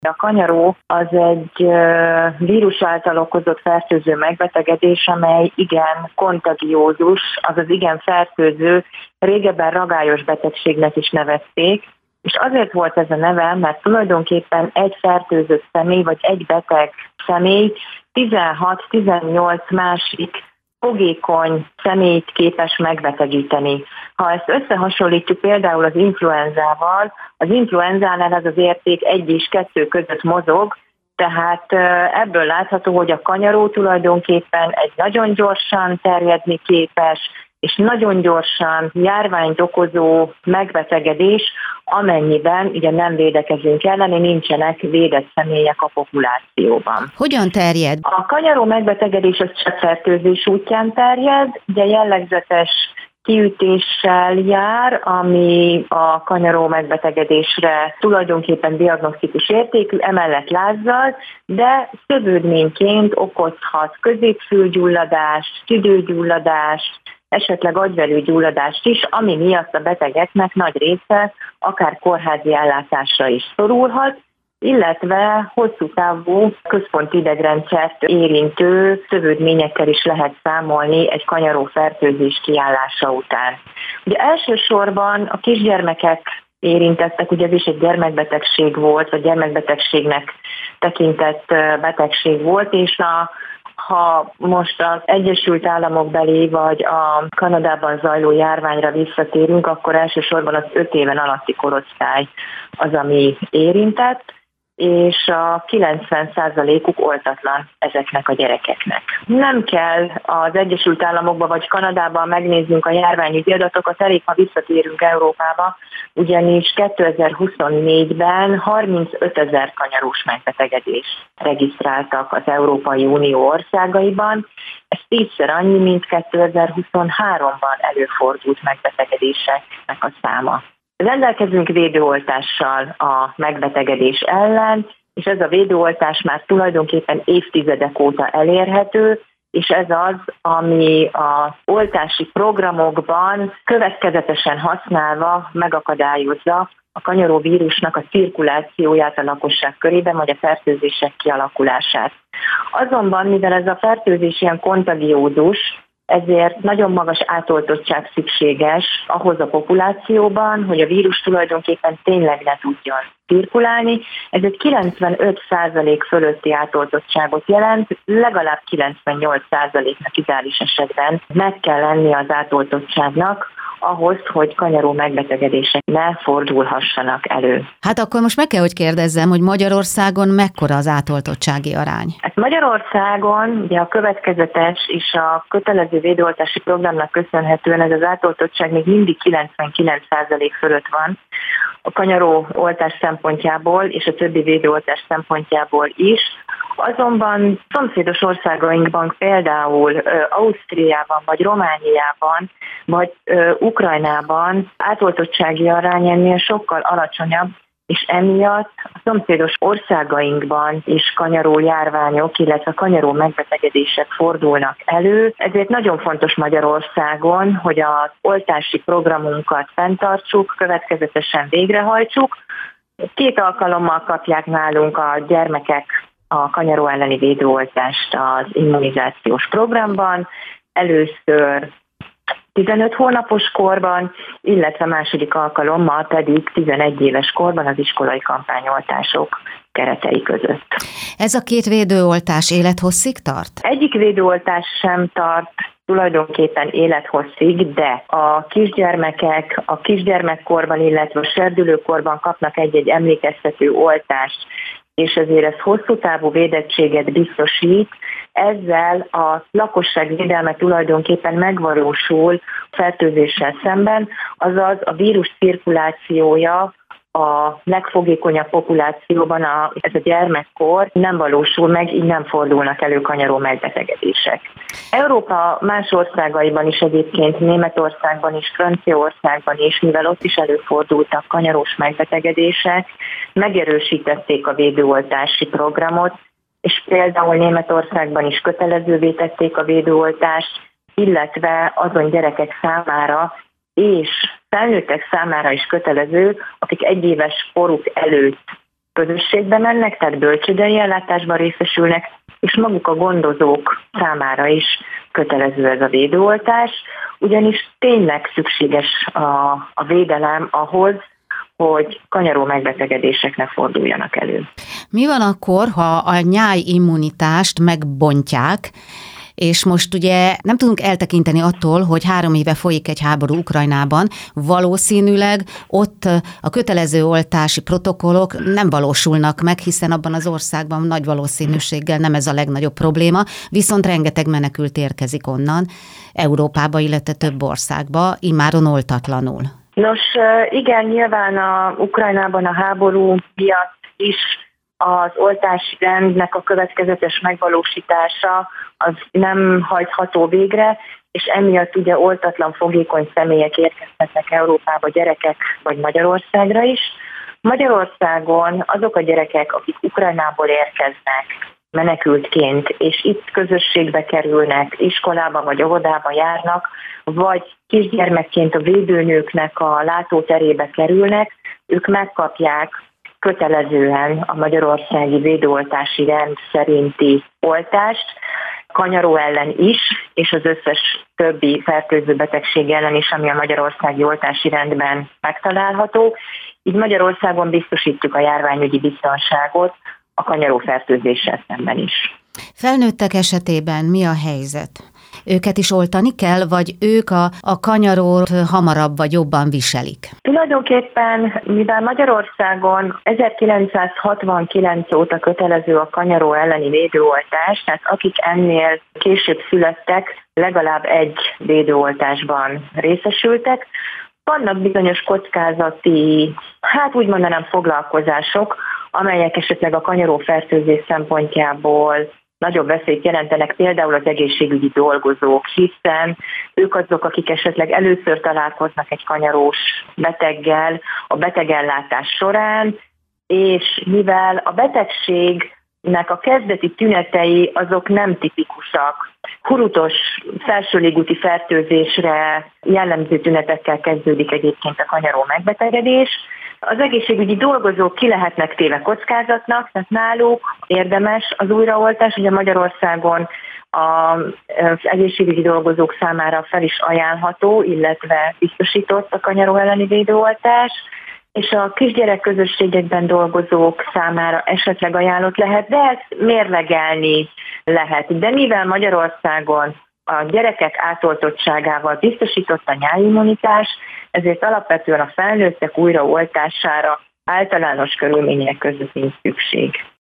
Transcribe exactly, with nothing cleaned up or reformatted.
A kanyaró az egy vírus által okozott fertőző megbetegedés, amely igen kontagiózus, azaz igen fertőző, régebben ragályos betegségnek is nevezték, és azért volt ez a neve, mert tulajdonképpen egy fertőzött személy, vagy egy beteg személy tizenhat-tizennyolc másik fogékony személyt képes megbetegíteni. Ha ezt összehasonlítjuk például az influenzával, az influenzánál ez az érték egy és kettő között mozog, tehát ebből látható, hogy a kanyaró tulajdonképpen egy nagyon gyorsan terjedni képes, és nagyon gyorsan járványt okozó megbetegedés, amennyiben ugye nem védekezünk elleni, nincsenek védett személyek a populációban. Hogyan terjed? A kanyaró megbetegedés az cseppfertőzés útján terjed, ugye jellegzetes kiütéssel jár, ami a kanyaró megbetegedésre tulajdonképpen diagnosztikus értékű, emellett lázzal, de szövődményként okozhat középfülgyulladást, tüdőgyulladást, esetleg agyvelőgyulladást is, ami miatt a betegeknek nagy része akár kórházi ellátásra is szorulhat, illetve hosszú távú központi idegrendszert érintő szövődményekkel is lehet számolni egy kanyarófertőzés kiállása után. Ugye elsősorban a kisgyermekek érintettek, ugye ez is egy gyermekbetegség volt, vagy gyermekbetegségnek tekintett betegség volt, és a ha most az Egyesült Államok belé vagy a Kanadában zajló járványra visszatérünk, akkor elsősorban az öt éven alatti korosztály az, ami érintett, és a kilencven százalékuk oltatlan ezeknek a gyerekeknek. Nem kell az Egyesült Államokban vagy Kanadában megnéznünk a járványügyi adatokat, elég, ha visszatérünk Európába, ugyanis kétezer-huszonnégyben harmincötezer kanyarós megbetegedést regisztráltak az Európai Unió országaiban. Ez tízszer annyi, mint kétezer-huszonháromban előfordult megbetegedéseknek a száma. Rendelkezünk védőoltással a megbetegedés ellen, és ez a védőoltás már tulajdonképpen évtizedek óta elérhető, és ez az, ami az oltási programokban következetesen használva megakadályozza a kanyaróvírusnak a cirkulációját a lakosság körében, vagy a fertőzések kialakulását. Azonban, mivel ez a fertőzés ilyen kontagiózus, ezért nagyon magas átoltottság szükséges ahhoz a populációban, hogy a vírus tulajdonképpen tényleg ne tudjon cirkulálni. Ez egy kilencvenöt százalék fölötti átoltottságot jelent, legalább kilencvennyolc százaléknak ideális esetben meg kell lenni az átoltottságnak, ahhoz, hogy kanyaró megbetegedések ne fordulhassanak elő. Hát akkor most meg kell, hogy kérdezzem, hogy Magyarországon mekkora az átoltottsági arány? Hát Magyarországon ugye a következetes és a kötelező védőoltási programnak köszönhetően ez az átoltottság még mindig kilencvenkilenc százalék fölött van. A kanyaró oltás szempontjából és a többi védőoltás szempontjából is. Azonban szomszédos országainkban, például Ausztriában, vagy Romániában, vagy Ukrajnában átoltottsági arány ennél sokkal alacsonyabb, és emiatt a szomszédos országainkban is kanyaró járványok, illetve kanyaró megbetegedések fordulnak elő. Ezért nagyon fontos Magyarországon, hogy az oltási programunkat fenntartsuk, következetesen végrehajtsuk. Két alkalommal kapják nálunk a gyermekek a kanyaró elleni védőoltást az immunizációs programban. Először tizenöt hónapos korban, illetve második alkalommal pedig tizenegy éves korban az iskolai kampányoltások keretei között. Ez a két védőoltás élethosszig tart? Egyik védőoltás sem tart tulajdonképpen élethosszig, de a kisgyermekek a kisgyermekkorban, illetve a serdülőkorban kapnak egy-egy emlékeztető oltást, és ezért ez hosszú távú védettséget biztosít. Ezzel a lakosság védelme tulajdonképpen megvalósul fertőzéssel szemben, azaz a vírus cirkulációja a legfogékonyabb populációban, a, ez a gyermekkor nem valósul meg, így nem fordulnak elő kanyaró megbetegedések. Európa más országaiban is egyébként, Németországban is, Franciaországban is, mivel ott is előfordultak kanyarós megbetegedések, megerősítették a védőoltási programot, és például Németországban is kötelezővé tették a védőoltást, illetve azon gyerekek számára és felnőttek számára is kötelező, akik egyéves koruk előtt közösségbe mennek, tehát bölcsődei ellátásban részesülnek, és maguk a gondozók számára is kötelező ez a védőoltás, ugyanis tényleg szükséges a, a védelem ahhoz, hogy kanyaró megbetegedések ne forduljanak elő. Mi van akkor, ha a nyájimmunitást megbontják, és most ugye nem tudunk eltekinteni attól, hogy három éve folyik egy háború Ukrajnában, valószínűleg ott a kötelező oltási protokollok nem valósulnak meg, hiszen abban az országban nagy valószínűséggel nem ez a legnagyobb probléma, viszont rengeteg menekült érkezik onnan Európába, illetve több országba, immáron oltatlanul. Nos, igen, nyilván a Ukrajnában a háború miatt is az oltási rendnek a következetes megvalósítása az nem hajtható végre, és emiatt ugye oltatlan fogékony személyek érkezhetnek Európába, gyerekek vagy Magyarországra is. Magyarországon azok a gyerekek, akik Ukrajnából érkeznek menekültként, és itt közösségbe kerülnek, iskolába vagy óvodába járnak, vagy kisgyermekként a védőnőknek a látóterébe kerülnek, ők megkapják kötelezően a magyarországi védőoltási rend szerinti oltást, kanyaró ellen is, és az összes többi fertőző betegség ellen is, ami a magyarországi oltási rendben megtalálható. Így Magyarországon biztosítjuk a járványügyi biztonságot a kanyarófertőzéssel szemben is. Felnőttek esetében mi a helyzet? Őket is oltani kell, vagy ők a, a kanyarót hamarabb vagy jobban viselik? Tulajdonképpen, mivel Magyarországon ezerkilencszázhatvankilenc óta kötelező a kanyaró elleni védőoltás, tehát akik ennél később születtek, legalább egy védőoltásban részesültek, vannak bizonyos kockázati, hát úgy mondanám foglalkozások, amelyek esetleg a kanyarófertőzés szempontjából nagyobb veszélyt jelentenek, például az egészségügyi dolgozók, hiszen ők azok, akik esetleg először találkoznak egy kanyarós beteggel a betegellátás során, és mivel a betegségnek a kezdeti tünetei azok nem tipikusak, hurutos felső légúti fertőzésre jellemző tünetekkel kezdődik egyébként a kanyaró megbetegedés. Az egészségügyi dolgozók ki lehetnek téve kockázatnak, tehát náluk érdemes az újraoltás, ugye Magyarországon az egészségügyi dolgozók számára fel is ajánlható, illetve biztosított a kanyaró elleni védőoltás, és a kisgyerek közösségekben dolgozók számára esetleg ajánlott lehet, de ezt mérlegelni lehet. De mivel Magyarországon a gyerekek átoltottságával biztosított a nyájimmunitás, ezért alapvetően a felnőttek újraoltására általános körülmények között nincs szükség.